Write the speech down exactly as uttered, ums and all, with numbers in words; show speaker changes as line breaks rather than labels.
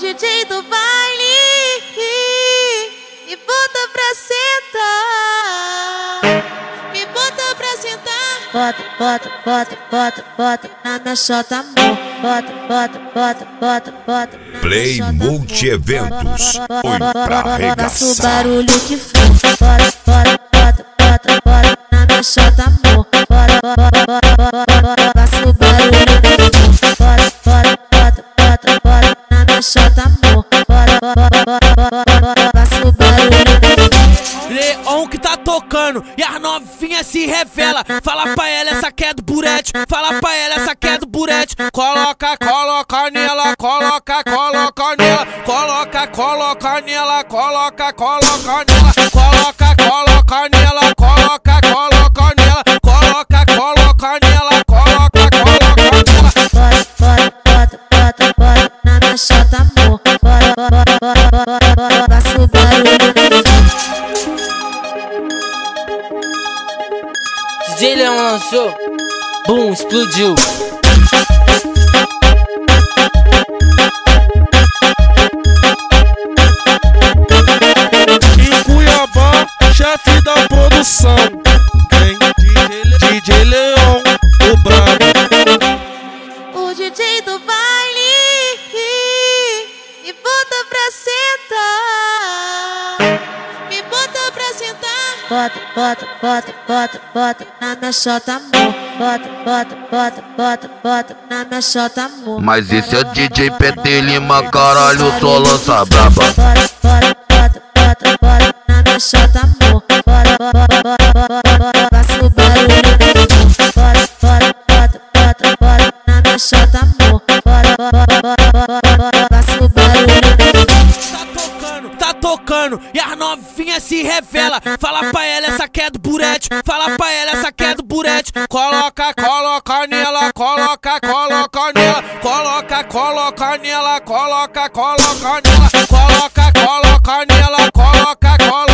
D J do baile me bota pra sentar, me bota pra sentar. Bota, bota, bota, bota, bota na minha chota, amor. Bota, bota, bota, bota, bota na
Play
minha chota,
Multi-Eventos. Oi pra
Faça o
arregaçar.
barulho que for. Bota, bota, bota, bota, bota na minha chota, amor. Bota, bota, bota, bota, faça o barulho que for. Bota, bota, bota, bota, bota na minha chota, amor. Bota, bota, bota, bota, faça o barulho que for.
Leon que tá tocando e as novinhas se revela. Fala pra ela, essa que é do burete. Fala pra ela, essa que é do burete. Coloca, coloca nela, coloca, coloca nela. Coloca, coloca nela, coloca, coloca nela. Coloca, coloca nela, coloca, coloca nela. Coloca, coloca nela, coloca, coloca nela.
Bota, bota, bota, bota, bota na minha chota, amor. Bota, bota, bota, bota, bota, faça o barulho que for.
D J Leon lançou, boom, explodiu.
Em Cuiabá, chefe da produção, tem D J Leon, o brabo.
O D J do baile me bota pra sentar, me bota pra sentar. Bota, bota, bota, bota, bota na minha chota, amor. Bota, bota, bota, bota, bota na minha chota, amor.
Mas esse é D J P T Lima, caralho, só lança braba.
Bota, bota, bota, bota, bota na minha chota, amor. Bota, bota, bota, bota, bota, faça o barulho que for. Bota, bota, bota, bota, bota na minha chota, amor. Bota, bota, bota, bota, bota, faça o barulho que for.
Tá tocando, tá tocando e as novinhas se revela. Fala pra ela, essa que é do burete. Fala pra ela, essa que é do burete. Coloca, coloca nela, coloca, coloca nela. Coloca, coloca nela, coloca, coloca nela. Coloca, coloca nela, coloca, coloca